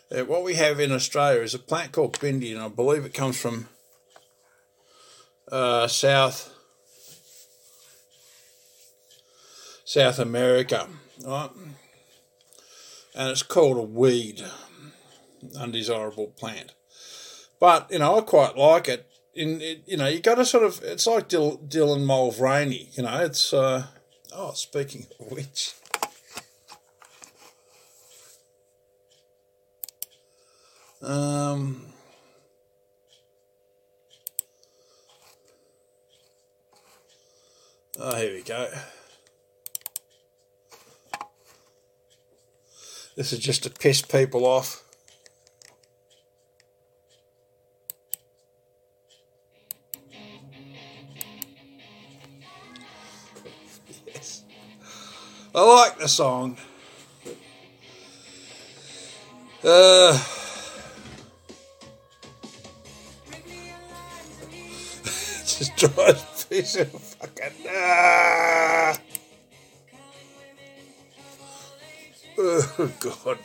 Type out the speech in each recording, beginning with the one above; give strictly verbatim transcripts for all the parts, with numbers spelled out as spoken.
Uh, what we have in Australia is a plant called bindi, and I believe it comes from uh, South South America, right? And it's called a weed, undesirable plant. But you know, I quite like it. In it, you know, you got to sort of. It's like Dil- Dylan Mulvaney. You know, it's. Uh, oh, speaking of which. Um, oh, here we go. This is just to piss people off. Yes. I like the song. Uh, just drives a piece of fucking. Ah. Oh, God.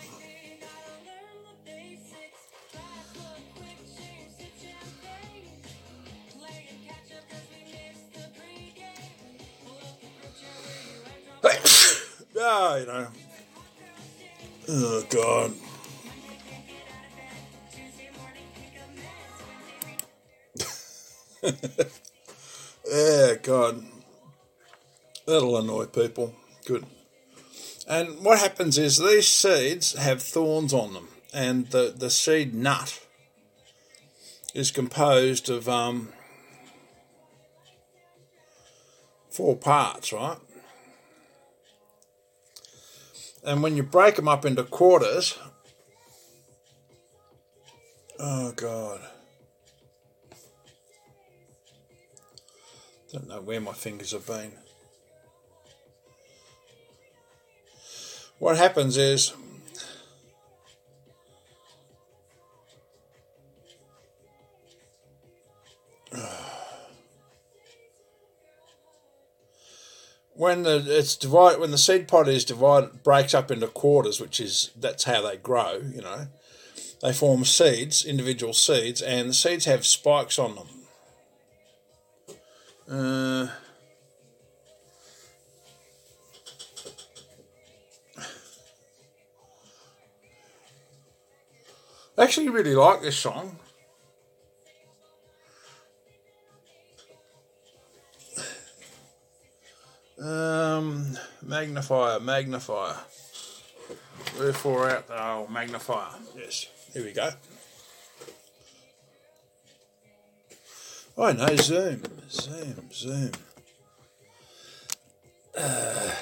Ah, you know. Oh, God. Yeah, God. That'll annoy people. Good. And what happens is these seeds have thorns on them, and the, the seed nut is composed of um, four parts, right? And when you break them up into quarters, oh God, don't know where my fingers have been. What happens is when the it's divide when the seed pod is divided breaks up into quarters, which is that's how they grow, you know. They form seeds, individual seeds, and the seeds have spikes on them. Uh, I actually really like this song. Um, magnifier, magnifier. Wherefore out the oh, magnifier. Yes, here we go. Oh no, zoom, zoom, zoom. Uh,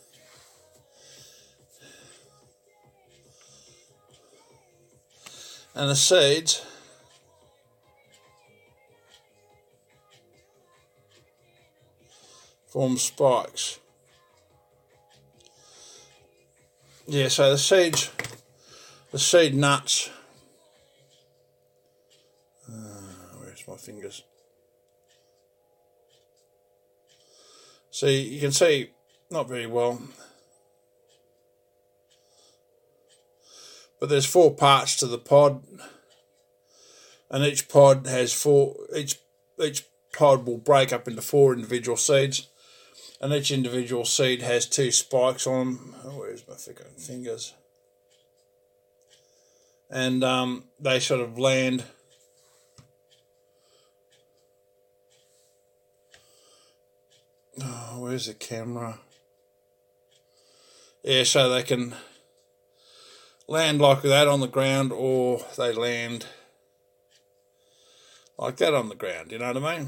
and the seeds form spikes. Yeah, so the seeds, the seed nuts. Uh, where's my fingers? See, you can see not very well, but there's four parts to the pod, and each pod has four. Each each pod will break up into four individual seeds. And each individual seed has two spikes on them. Oh, where's my fingers? And um, they sort of land. Oh, where's the camera? Yeah, so they can land like that on the ground, or they land like that on the ground. You know what I mean?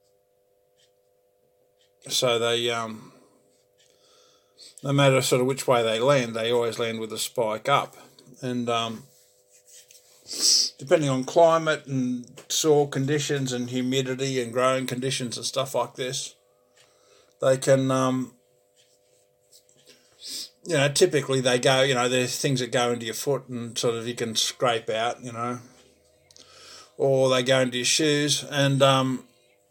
So they, um, no matter sort of which way they land, they always land with a spike up. And um, depending on climate and soil conditions and humidity and growing conditions and stuff like this, they can, um, you know, typically they go, you know, there's things that go into your foot and sort of you can scrape out, you know, or they go into your shoes and, um,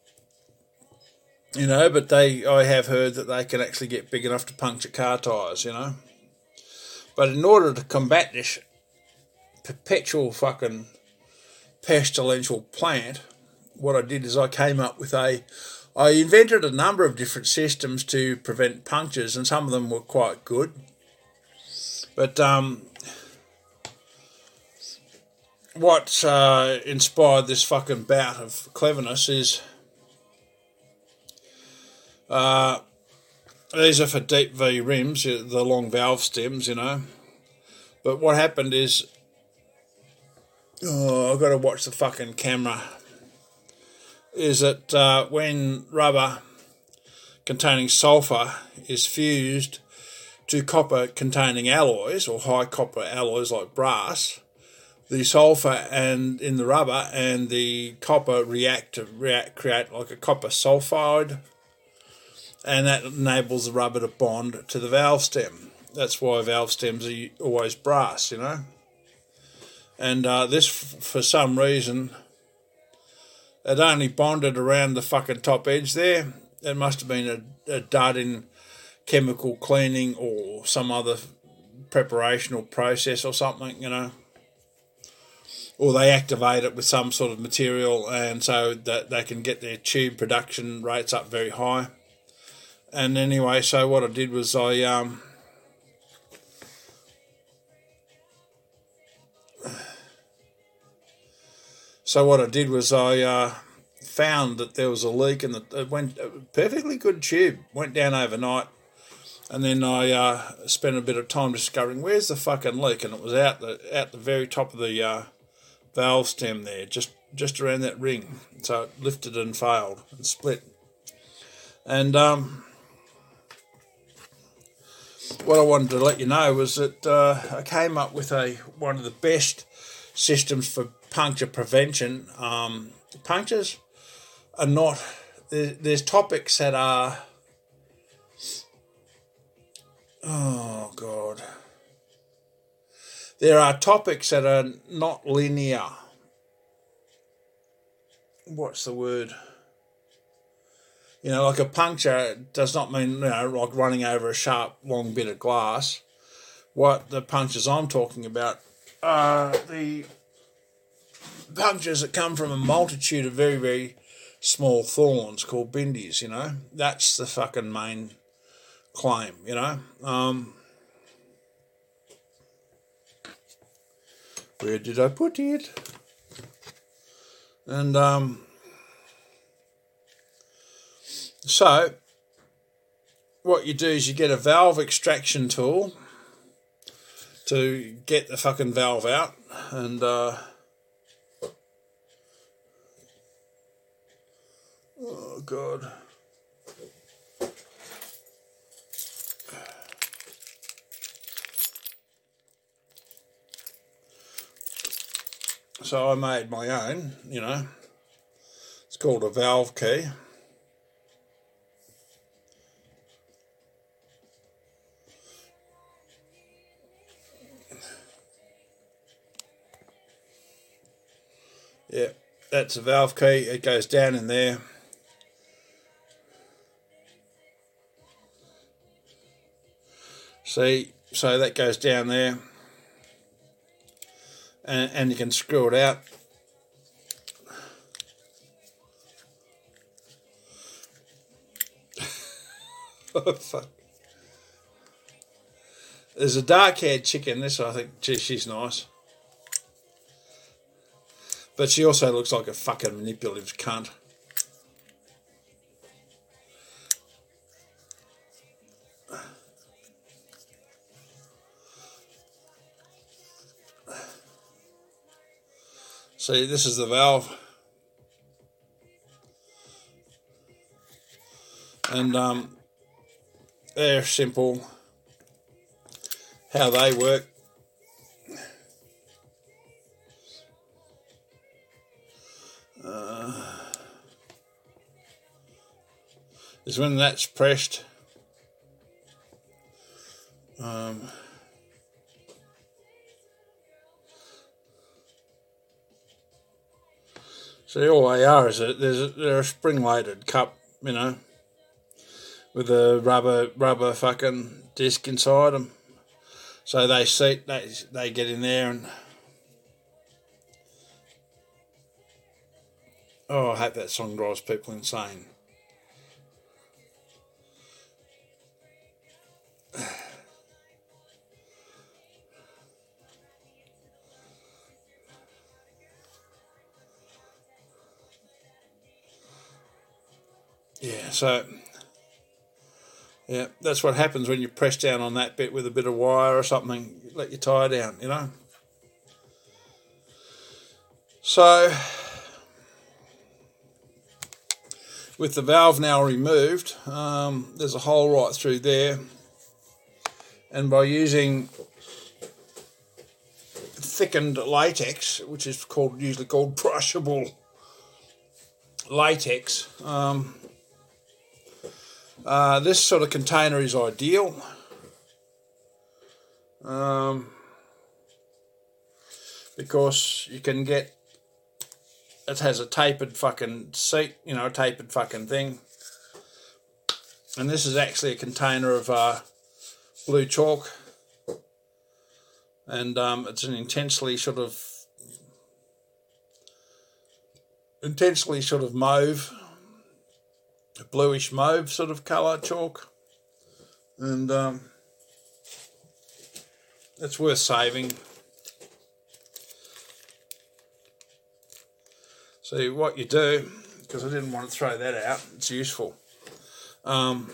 you know, but they, I have heard that they can actually get big enough to puncture car tyres, you know. But in order to combat this perpetual fucking pestilential plant, what I did is I came up with a, I invented a number of different systems to prevent punctures, and some of them were quite good. But um, what uh, inspired this fucking bout of cleverness is uh, these are for deep V rims, the long valve stems, you know. But what happened is, oh, I've got to watch the fucking camera, is that uh, when rubber containing sulphur is fused to copper containing alloys, or high copper alloys like brass, the sulphur and in the rubber and the copper react to react, create like a copper sulfide, and that enables the rubber to bond to the valve stem. That's why valve stems are always brass, you know. And uh, this, for some reason, it only bonded around the fucking top edge there. It must have been a, a dud in chemical cleaning or some other preparation or process or something, you know. Or they activate it with some sort of material, and so that they can get their tube production rates up very high. And anyway, so what I did was I um so what I did was I uh, found that there was a leak, and it went a perfectly good tube, went down overnight, and then I uh, spent a bit of time discovering where's the fucking leak, and it was out the out the very top of the uh, valve stem there, just just around that ring. So it lifted and failed and split, and um. What I wanted to let you know was that uh, I came up with a one of the best systems for puncture prevention. Um, punctures are not... There, there's topics that are... Oh, God. There are topics that are not linear. What's the word? You know, like a puncture does not mean, you know, like running over a sharp, long bit of glass. What the punctures I'm talking about are the punctures that come from a multitude of very, very small thorns called bindies, you know. That's the fucking main claim, you know. Um, where did I put it? And, um... So, what you do is you get a valve extraction tool to get the fucking valve out, and uh, oh God. So I made my own, you know. It's called a valve key. Yeah, that's a valve key. It goes down in there. See, so that goes down there. And, and you can screw it out. Oh, fuck. There's a dark-haired chick in this, I think. Gee, she's nice. But she also looks like a fucking manipulative cunt. See, this is the valve. And um, they're simple. How they work. Uh, is when that's pressed. Um, see, all they are is that there's a, they're a spring-loaded cup, you know, with a rubber rubber fucking disc inside them. So they seat, they they get in there, and Oh, I hope that song drives people insane. Yeah, so... Yeah, that's what happens when you press down on that bit with a bit of wire or something. Let your tyre down, you know. So, with the valve now removed, um, there's a hole right through there. And by using thickened latex, which is called usually called brushable latex, um, Uh, this sort of container is ideal. Um, because you can get, it has a tapered fucking seat, you know, a tapered fucking thing. And this is actually a container of uh, blue chalk. And um, it's an intensely sort of, intensely sort of mauve, bluish mauve sort of colour chalk, and um, it's worth saving. So what you do, because I didn't want to throw that out, it's useful. Um,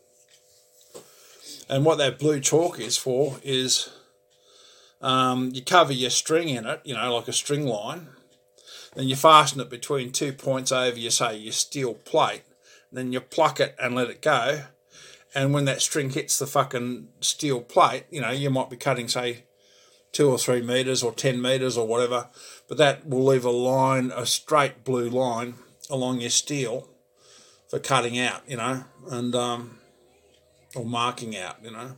and what that blue chalk is for is um, you cover your string in it, you know, like a string line, then you fasten it between two points over your, say, your steel plate. Then you pluck it and let it go, and when that string hits the fucking steel plate, you know, you might be cutting, say, two or three metres or ten metres or whatever, but that will leave a line, a straight blue line along your steel for cutting out, you know, and um, or marking out, you know.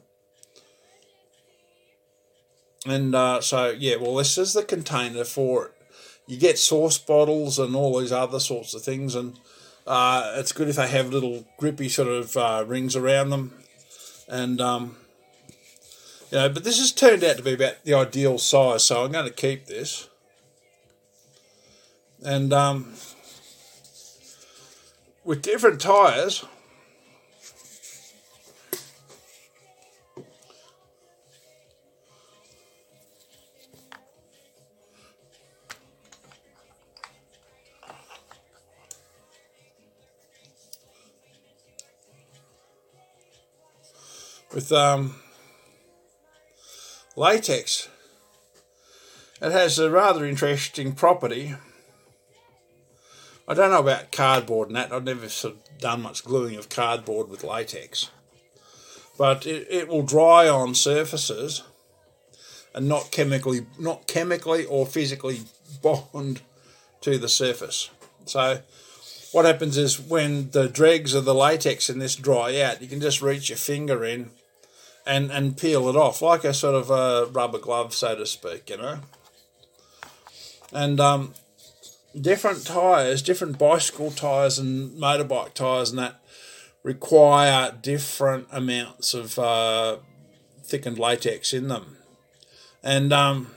And uh, so, yeah, well, this is the container for it. You get sauce bottles and all these other sorts of things, and Uh, it's good if they have little grippy sort of uh, rings around them, and um, you know. But this has turned out to be about the ideal size, so I'm going to keep this. And um, with different tyres, with um, latex, it has a rather interesting property. I don't know about cardboard and that. I've never sort of done much gluing of cardboard with latex. But it, it will dry on surfaces and not chemically, not chemically or physically bond to the surface. So what happens is when the dregs of the latex in this dry out, you can just reach your finger in and, and peel it off, like a sort of a rubber glove, so to speak, you know. And um, different tyres, different bicycle tyres and motorbike tyres and that require different amounts of uh, thickened latex in them. And um,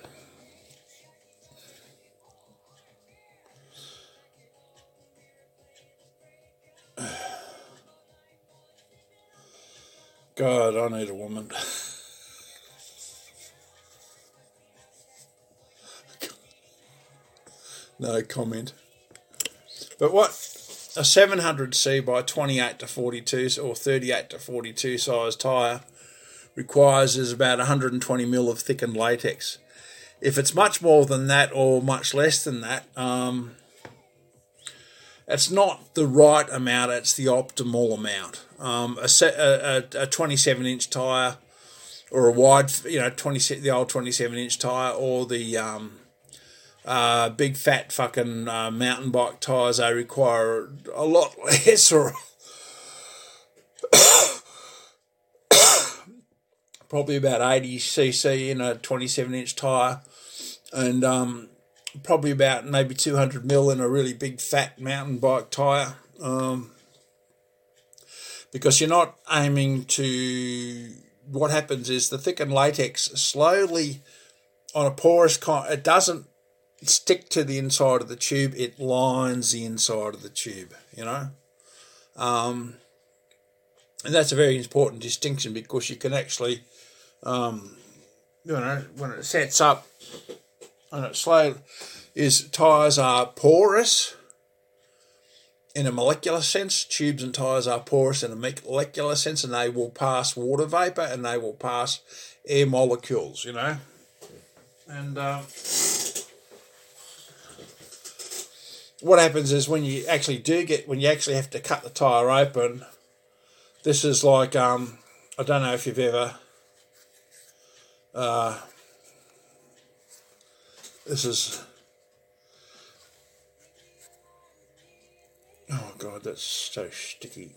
God, I need a woman. No comment. But what a seven hundred C by twenty-eight to forty-two or thirty-eight to forty-two size tyre requires is about one hundred twenty mil of thickened latex. If it's much more than that or much less than that, um, it's not the right amount, it's the optimal amount. Um, a, set, a, a, a twenty-seven inch tyre or a wide, you know, twenty the old twenty-seven inch tyre or the um, uh, big fat fucking uh, mountain bike tyres, they require a lot less, or probably about eighty c c in a twenty-seven inch tyre, and um, probably about maybe two hundred mil in a really big fat mountain bike tyre, um, because you're not aiming to, what happens is the thickened latex slowly on a porous, con- it doesn't stick to the inside of the tube, it lines the inside of the tube, you know. Um, and that's a very important distinction, because you can actually, um, you know, when it sets up and it's slow, is tyres are porous in a molecular sense. Tubes and tyres are porous in a molecular sense, and they will pass water vapour and they will pass air molecules, you know. And uh, what happens is when you actually do get, when you actually have to cut the tyre open, this is like, um, I don't know if you've ever, uh, this is, oh God, that's so sticky.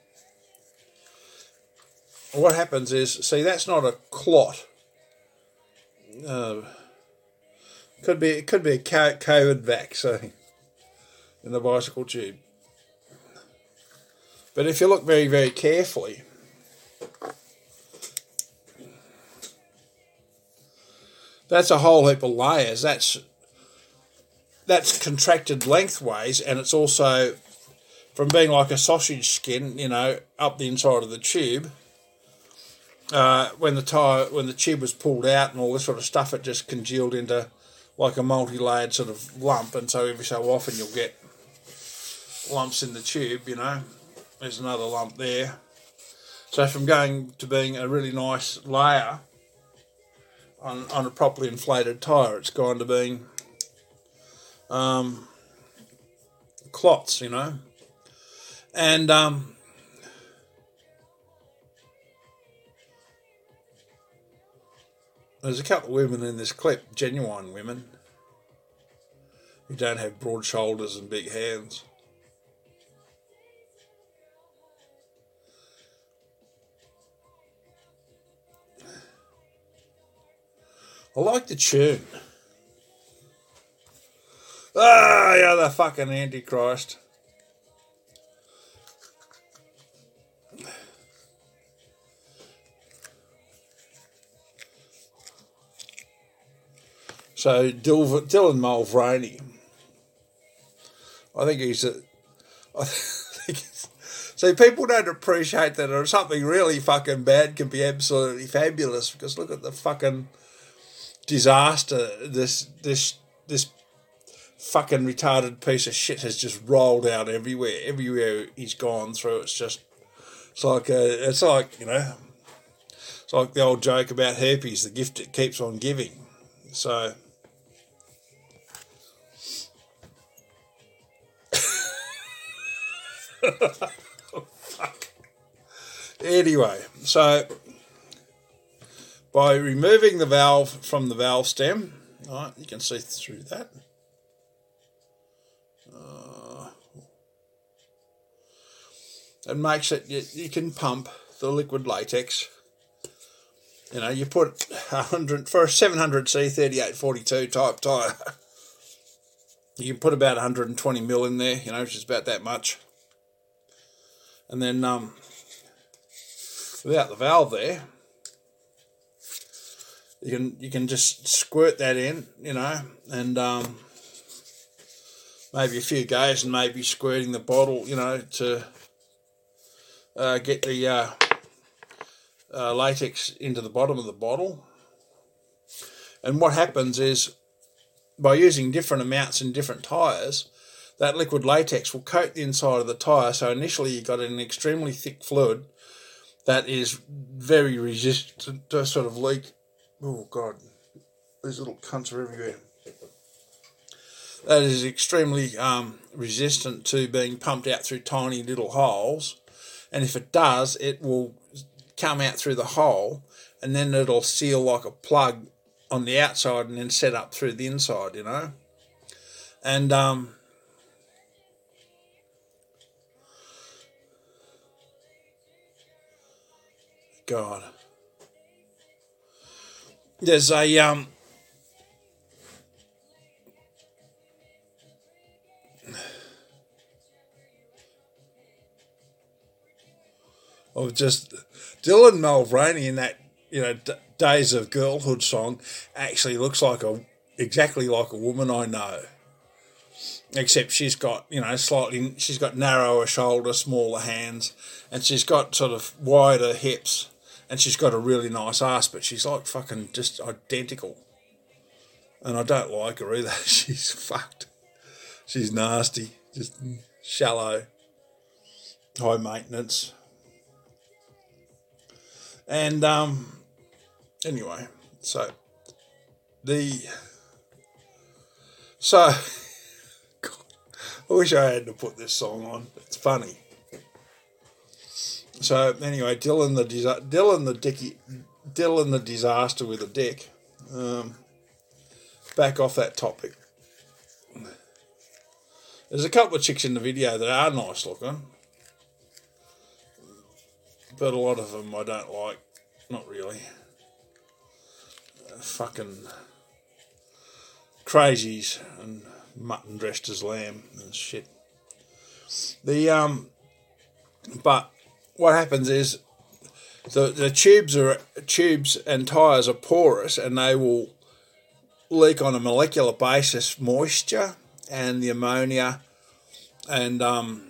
What happens is, see, that's not a clot. Uh, could be, it could be a COVID vaccine in the bicycle tube. But if you look very, very carefully, that's a whole heap of layers. That's that's contracted lengthways, and it's also from being like a sausage skin, you know, up the inside of the tube. Uh, when the tire, when the tube was pulled out and all this sort of stuff, it just congealed into like a multi-layered sort of lump, and so every so often you'll get lumps in the tube, you know. There's another lump there. So from going to being a really nice layer on, on a properly inflated tyre, it's gone to being um, clots, you know. And um, there's a couple of women in this clip, genuine women, who don't have broad shoulders and big hands. I like the tune. Ah, yeah, the fucking Antichrist. So Dylan Mulvaney, I think he's a. I think he's, see, people don't appreciate that something really fucking bad can be absolutely fabulous, because look at the fucking disaster this this this fucking retarded piece of shit has just rolled out everywhere. Everywhere he's gone through, it's just it's like a, it's like you know, it's like the old joke about herpes, the gift it keeps on giving. So. Oh, fuck. Anyway, so by removing the valve from the valve stem, right, you can see through that. Uh, it makes it, you, you can pump the liquid latex. You know, you put one hundred, for a seven hundred C thirty-eight forty-two type tyre, you can put about one hundred twenty mil in there, you know, which is about that much. And then um, without the valve there, you can you can just squirt that in, you know, and um, maybe a few goes and maybe squirting the bottle, you know, to uh, get the uh, uh, latex into the bottom of the bottle. And what happens is, by using different amounts in different tyres, that liquid latex will coat the inside of the tyre. So initially you got an extremely thick fluid that is very resistant to sort of leak. Oh God, these little cunts are everywhere. That is extremely um, resistant to being pumped out through tiny little holes. And if it does, it will come out through the hole, and then it'll seal like a plug on the outside and then set up through the inside, you know. And um, God, there's a um. Of just Dylan Mulvaney in that, you know, D- Days of Girlhood song actually looks like a exactly like a woman I know. Except she's got, you know, slightly, she's got narrower shoulders, smaller hands, and she's got sort of wider hips, and she's got a really nice ass, but she's like fucking just identical. And I don't like her either. She's fucked. She's nasty, just shallow, high maintenance. And, um, anyway, so, the, so... I wish I had to put this song on. It's funny. So anyway, Dylan the Dylan the Dicky, Dylan the disaster with a dick. Um, back off that topic. There's a couple of chicks in the video that are nice looking, but a lot of them I don't like. Not really. Uh, fucking crazies and mutton dressed as lamb and shit. The um, but what happens is the the tubes are tubes and tyres are porous, and they will leak on a molecular basis moisture and the ammonia, and um,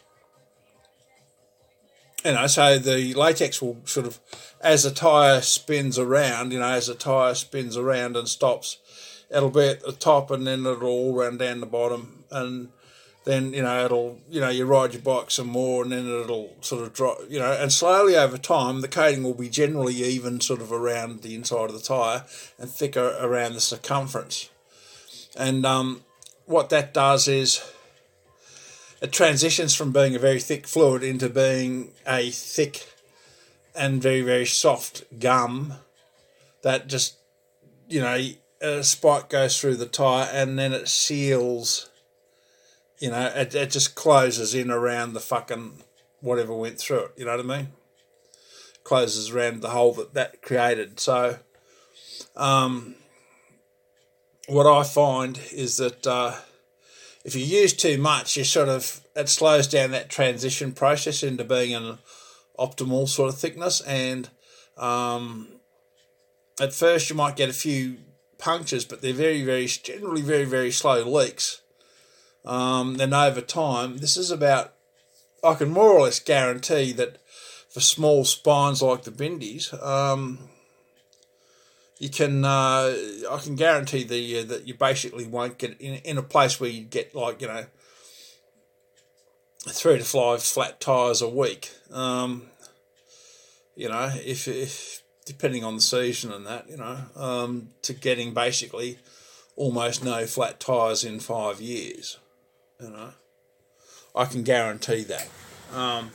you know, so the latex will sort of, as the tyre spins around, you know, as the tyre spins around and stops, it'll be at the top, and then it'll all run down the bottom, and then, you know, it'll, you know, you ride your bike some more, and then it'll sort of drop, you know, and slowly over time, the coating will be generally even sort of around the inside of the tyre and thicker around the circumference. And um, what that does is it transitions from being a very thick fluid into being a thick and very, very soft gum that just, you know, a spike goes through the tyre, and then it seals, you know, it, it just closes in around the fucking whatever went through it, you know what I mean? Closes around the hole that that created. So um, what I find is that uh, if you use too much, you sort of, it slows down that transition process into being an optimal sort of thickness, and um, at first you might get a few punctures, but they're very, very, generally very, very slow leaks. Um, then over time, this is about, I can more or less guarantee that for small spines like the Bindis, um, you can, uh, I can guarantee the uh, that you basically won't get in, in a place where you get like, you know, three to five flat tyres a week. Um, you know, if, if depending on the season and that, you know, um, to getting basically almost no flat tyres in five years, you know. I can guarantee that. Um,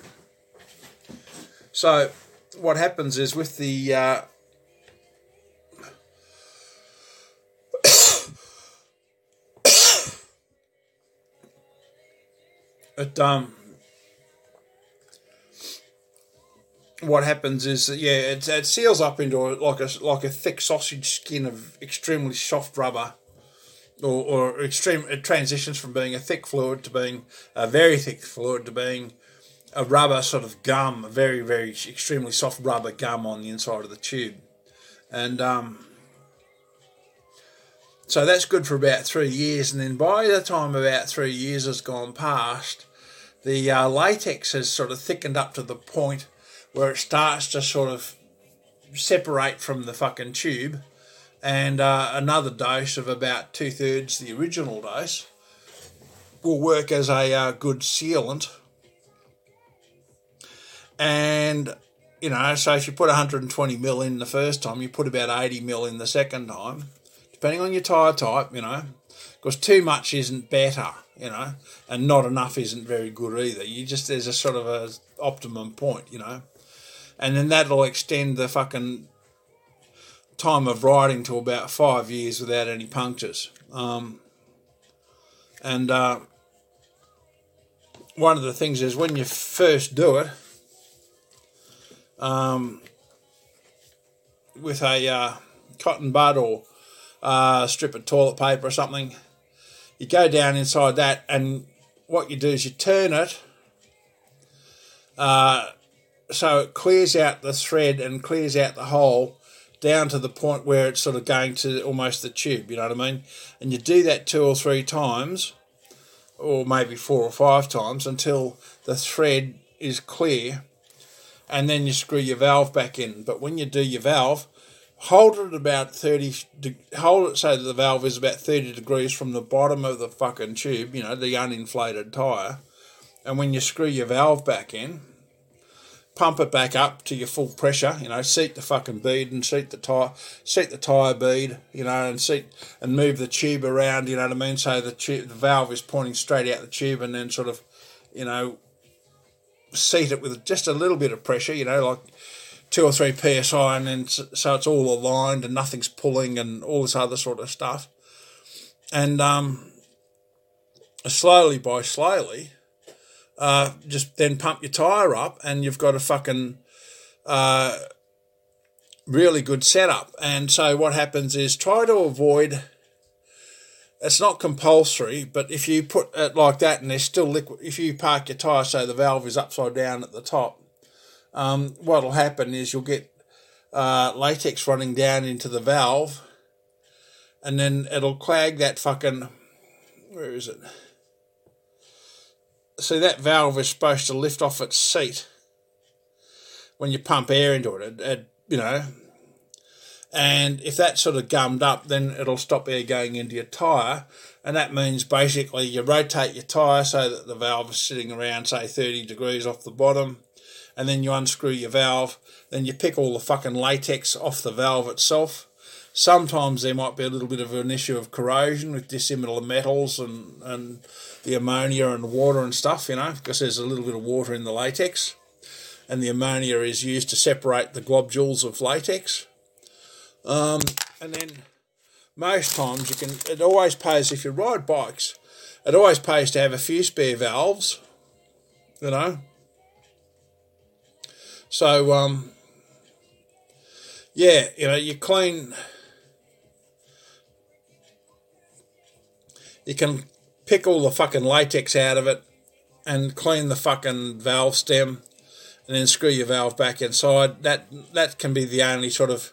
so what happens is with the... Uh, it, um, what happens is that, yeah, it, it seals up into a, like a like a thick sausage skin of extremely soft rubber, or, or extreme. It transitions from being a thick fluid to being a very thick fluid to being a rubber sort of gum, a very very extremely soft rubber gum on the inside of the tube, and um, so that's good for about three years. And then by the time about three years has gone past, the uh, latex has sort of thickened up to the point where it starts to sort of separate from the fucking tube, and uh, another dose of about two-thirds the original dose will work as a uh, good sealant. And, you know, so if you put one hundred twenty mil in the first time, you put about eighty mil in the second time, depending on your tyre type, you know, because too much isn't better, you know, and not enough isn't very good either. You just, there's a sort of a optimum point, you know. And then that'll extend the fucking time of riding to about five years without any punctures. Um, and uh, one of the things is when you first do it, um, with a uh, cotton bud or uh, a strip of toilet paper or something, you go down inside that, and what you do is you turn it uh, so it clears out the thread and clears out the hole down to the point where it's sort of going to almost the tube, you know what I mean? And you do that two or three times, or maybe four or five times, until the thread is clear, and then you screw your valve back in. But when you do your valve, hold it about thirty, hold it so that the valve is about thirty degrees from the bottom of the fucking tube, you know, the uninflated tyre. And when you screw your valve back in, pump it back up to your full pressure, you know, seat the fucking bead and seat the tyre, seat the tyre bead, you know, and seat and move the tube around, you know what I mean, so the tube, the valve is pointing straight out the tube, and then sort of, you know, seat it with just a little bit of pressure, you know, like two or three P S I, and then so it's all aligned and nothing's pulling and all this other sort of stuff. And um, slowly by slowly, Uh, just then pump your tyre up, and you've got a fucking uh, really good setup. And so what happens is, try to avoid, it's not compulsory, but if you put it like that and there's still liquid, if you park your tyre so the valve is upside down at the top, um, what'll happen is you'll get uh, latex running down into the valve, and then it'll clag that fucking, where is it? See, that valve is supposed to lift off its seat when you pump air into it, it, it, you know. And if that's sort of gummed up, then it'll stop air going into your tyre. And that means basically you rotate your tyre so that the valve is sitting around, say, thirty degrees off the bottom. And then you unscrew your valve. Then you pick all the fucking latex off the valve itself. Sometimes there might be a little bit of an issue of corrosion with dissimilar metals and, and the ammonia and water and stuff, you know, because there's a little bit of water in the latex. And the ammonia is used to separate the globules of latex. Um, and then most times you can, it always pays, if you ride bikes, it always pays to have a few spare valves, you know. So, um, yeah, you know, you clean, you can pick all the fucking latex out of it and clean the fucking valve stem and then screw your valve back inside. That that can be the only sort of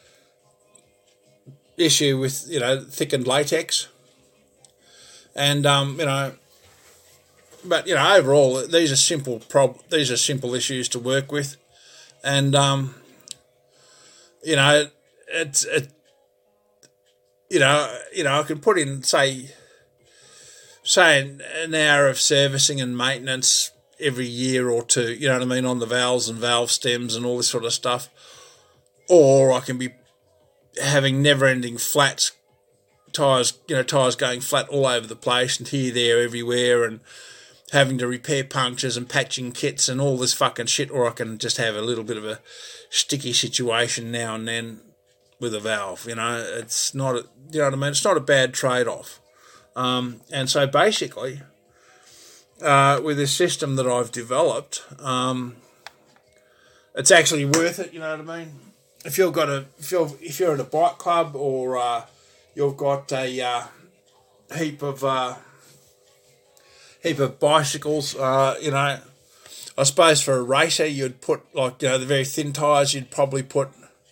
issue with, you know, thickened latex. And, um, you know, but, you know, overall, these are simple prob- these are simple issues to work with. And, um, you know, it's, it, you know, you know, I can put in, say, say an, an hour of servicing and maintenance every year or two, you know what I mean, on the valves and valve stems and all this sort of stuff. Or I can be having never-ending flats, tyres, you know, tyres going flat all over the place and here, there, everywhere, and having to repair punctures and patching kits and all this fucking shit. Or I can just have a little bit of a sticky situation now and then with a valve, you know. It's not, a, you know what I mean, it's not a bad trade-off. Um, and so basically, uh, with this system that I've developed, um, it's actually worth it, you know what I mean? If you've got a, if you're, if you're at a bike club, or uh, you've got a uh, heap of uh, heap of bicycles, uh, you know, I suppose for a racer you'd put, like, you know, the very thin tyres, you'd probably put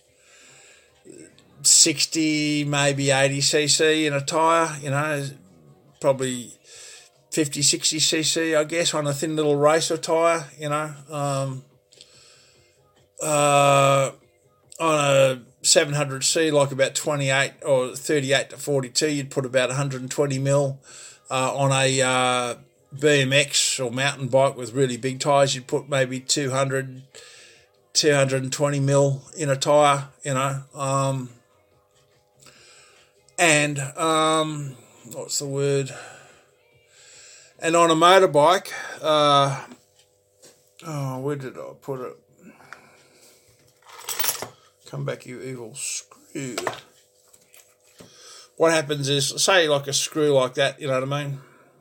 sixty, maybe eighty cc in a tyre, you know, probably fifty, sixty cc, I guess, on a thin little racer tyre, you know. Um, uh, on a seven hundred C, like about twenty-eight or thirty-eight to forty-two, you'd put about one hundred twenty mil. Uh, on a uh, B M X or mountain bike with really big tyres, you'd put maybe two hundred, two hundred twenty mil in a tyre, you know. Um, and, um, what's the word? And on a motorbike, uh, oh, where did I put it? Come back, you evil screw. What happens is, say like a screw like that, you know what I mean?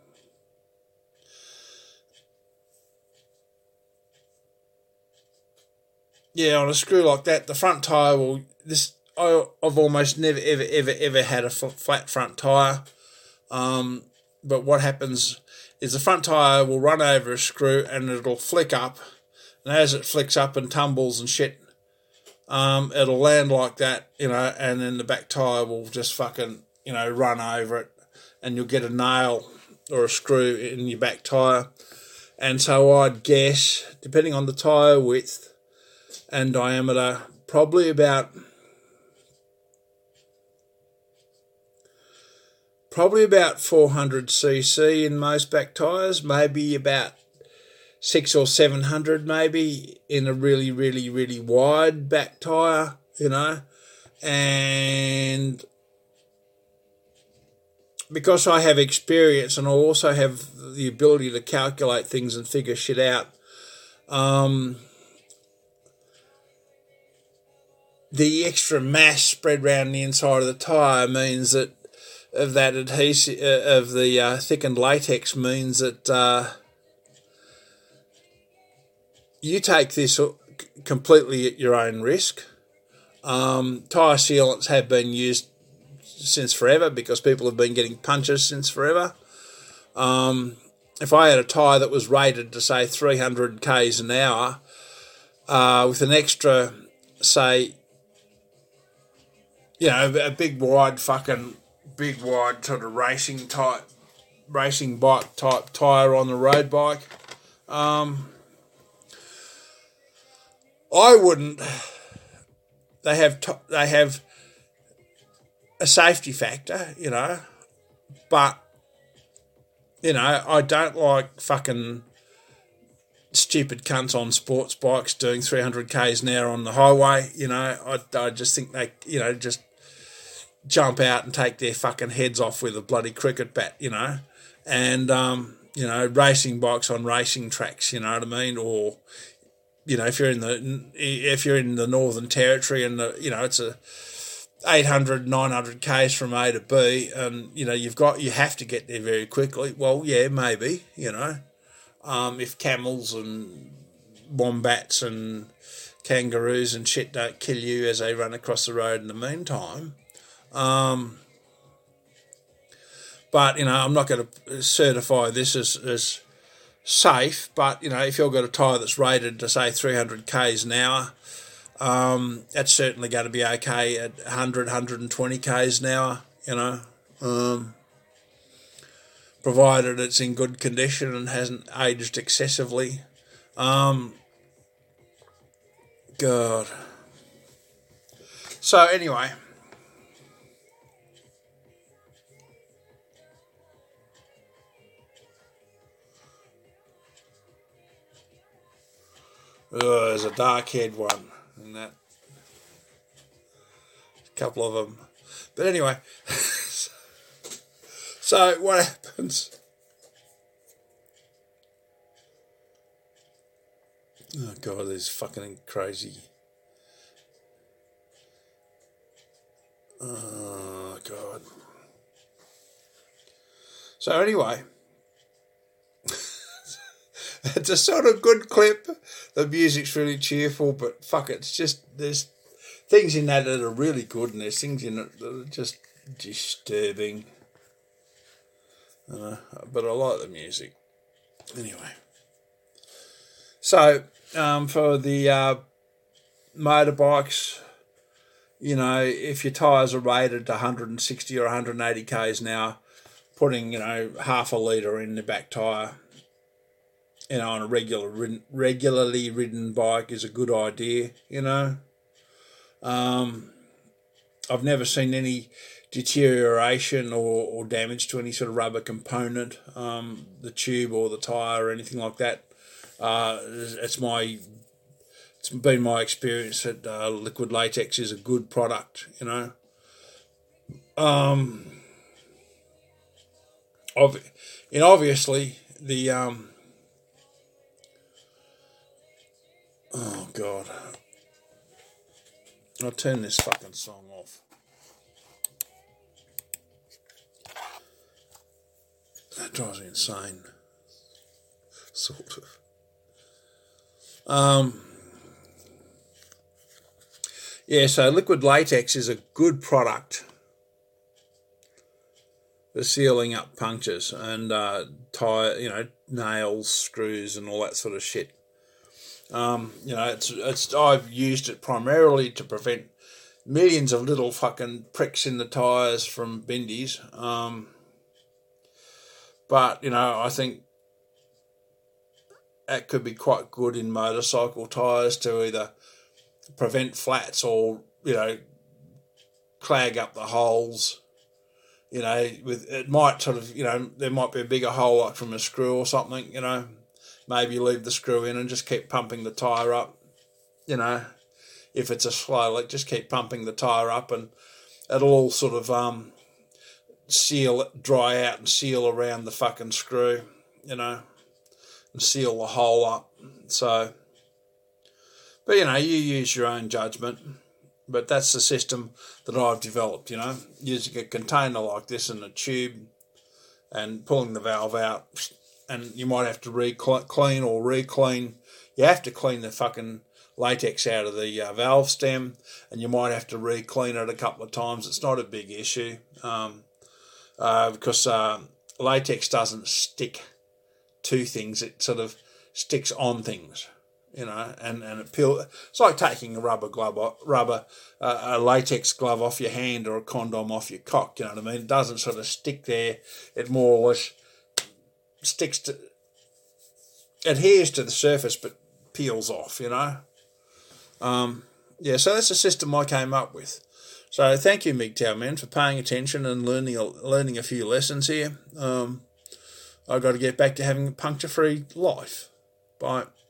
Yeah, on a screw like that, the front tyre will, this, I, I've almost never, ever, ever, ever had a flat front tyre. Um, but what happens is the front tyre will run over a screw and it'll flick up. And as it flicks up and tumbles and shit, um, it'll land like that, you know, and then the back tyre will just fucking, you know, run over it, and you'll get a nail or a screw in your back tyre. And so I'd guess, depending on the tyre width and diameter, probably about probably about four hundred c c in most back tyres, maybe about six or seven hundred maybe in a really, really, really wide back tyre, you know. And because I have experience and I also have the ability to calculate things and figure shit out, um, the extra mass spread around the inside of the tyre means that of that adhesive uh, of the uh, thickened latex means that uh, you take this completely at your own risk. Um, tyre sealants have been used since forever because people have been getting punches since forever. Um, if I had a tyre that was rated to say three hundred k's an hour uh, with an extra, say, you know, a big wide fucking big wide sort of racing type racing bike type tyre on the road bike, um, I wouldn't. They have t- they have. a safety factor, you know, but, you know, I don't like fucking stupid cunts on sports bikes doing three hundred k's an hour on the highway, you know. I, I just think they, you know, just jump out and take their fucking heads off with a bloody cricket bat, you know, and, um, you know, racing bikes on racing tracks, you know what I mean, or, you know, if you're in the, if you're in the Northern Territory and, the, you know, it's a, eight hundred, nine hundred k's from A to B, and, you know, you've got, you have to get there very quickly. Well, yeah, maybe, you know, um, if camels and wombats and kangaroos and shit don't kill you as they run across the road in the meantime. Um, but, you know, I'm not going to certify this as, as safe, but, you know, if you've got a tyre that's rated to, say, three hundred k's an hour, Um, that's certainly going to be okay at one hundred, one hundred twenty k's an hour, you know, um, provided it's in good condition and hasn't aged excessively. Um, God. So anyway, oh, there's a dark-haired one. And that, a couple of them, but anyway, so what happens? Oh God, this is fucking crazy. Oh God. So anyway, it's a sort of good clip. The music's really cheerful, but fuck it, it's just, there's things in that that are really good, and there's things in it that are just disturbing. Uh, but I like the music. Anyway. So, um, for the uh, motorbikes, you know, if your tyres are rated to one hundred sixty or one hundred eighty k's an hour, putting, you know, half a litre in the back tyre, you know, on a regular regularly ridden bike is a good idea, you know. Um, I've never seen any deterioration or, or damage to any sort of rubber component, um, the tube or the tyre or anything like that. Uh, it's my, it's been my experience that uh, liquid latex is a good product, you know. Um, ob- and obviously the um, oh God, I'll turn this fucking song off. That drives me insane, sort of. Um, yeah, so liquid latex is a good product for sealing up punctures and uh, tire, you know, nails, screws, and all that sort of shit. Um, you know, it's it's I've used it primarily to prevent millions of little fucking pricks in the tyres from bendies. Um, but, you know, I think that could be quite good in motorcycle tyres to either prevent flats or, you know, clag up the holes. You know, with it might sort of, you know, there might be a bigger hole like from a screw or something, you know. Maybe leave the screw in and just keep pumping the tyre up, you know. If it's a slow leak, just keep pumping the tyre up and it'll all sort of um, seal, dry out and seal around the fucking screw, you know, and seal the hole up. So, but, you know, you use your own judgment. But that's the system that I've developed, you know, using a container like this and a tube and pulling the valve out. And you might have to re-clean or re-clean. You have to clean the fucking latex out of the uh, valve stem, and you might have to re-clean it a couple of times. It's not a big issue um, uh, because uh, latex doesn't stick to things. It sort of sticks on things. You know, and, and it peel. It's like taking a rubber glove, rubber, uh, a latex glove off your hand or a condom off your cock. You know what I mean? It doesn't sort of stick there. It more or less sticks to, adheres to the surface, but peels off. You know. Um, yeah. So that's the system I came up with. So thank you, M G T O W man, for paying attention and learning a, learning a few lessons here. Um, I've got to get back to having a puncture-free life. Bye.